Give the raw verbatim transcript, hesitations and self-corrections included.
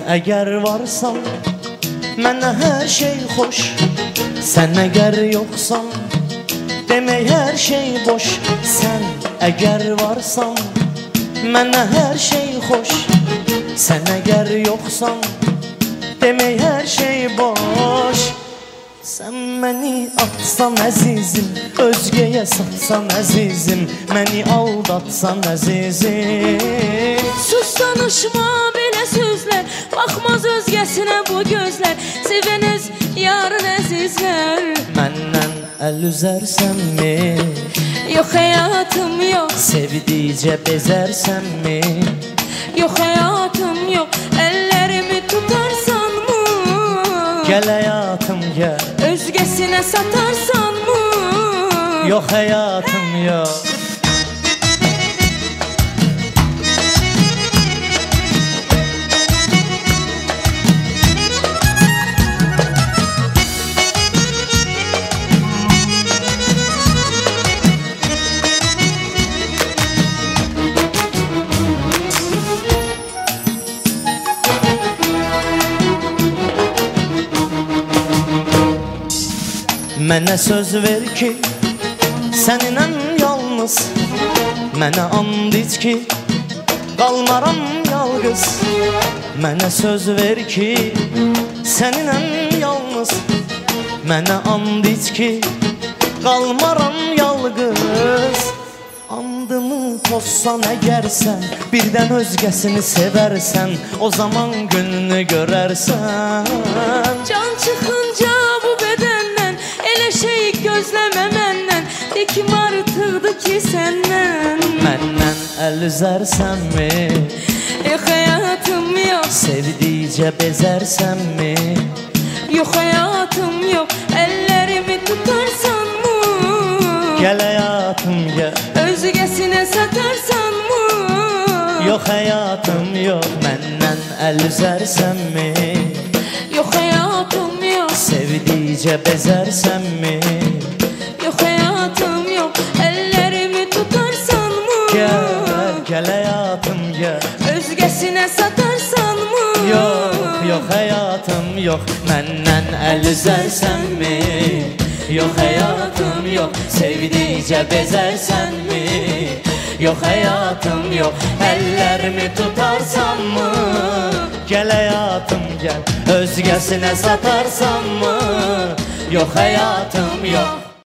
əgər varsan, mənə hər şey xoş. Sən əgər yoxsan, demək hər şey boş. Sən əgər varsan, mənə hər şey xoş. Sən əgər yoxsan, demək hər şey boş. Sən məni atsan əzizim, özgəyə satsan əzizim, məni aldatsan əzizim. Sus danışma belə sözlər, baxmaz özgəsinə bu gözlər, sevən öz yarın əzizlər. Məndən əl üzərsənmi? Yox həyatım yox. Sevdikcə bezərsənmi? Yox həyatım yox. Əllərimi tutarsanmı? Gəl həyatım gəl. Özgəsinə satarsanmı? Yox həyatım yox. Mənə söz ver ki, səninlə yalnız. Mənə and iç ki, qalmaram yalqız. Mənə söz ver ki, səninlə yalnız. Mənə and iç ki, qalmaram yalqız. Andımı pozsan əgərsən, birdən özgəsini sevərsən, o zaman gününü görərsən. Can çıxınca bu bədəndən, elə şey gözləmə məndən, de kim artıqdır ki səndən. Məndən əl üzərsənmi? Yox həyatım yox. Sevdikcə bezərsənmi? Yox həyatım yox. Əllərimi tutarsanmı? Gəl həyatım gəl. Özgəsinə satarsanmı? Yox həyatım yox. Məndən əl üzərsənmi? Yox həyatım yox. Sevdikcə bezərsənmi? Yox həyatım yox. Əllərimi tutarsanmı? Gəl, gəl həyatım gəl. Özgəsinə satarsanmı? Yox, yox həyatım yox. Məndən əl üzərsənmi? Yox həyatım yox. Sevdikcə bezərsənmi? Yox həyatım yox. Əllərimi tutarsanmı? Gəl həyatım gəl. Özgəsinə satarsanmı? Yox həyatım yox.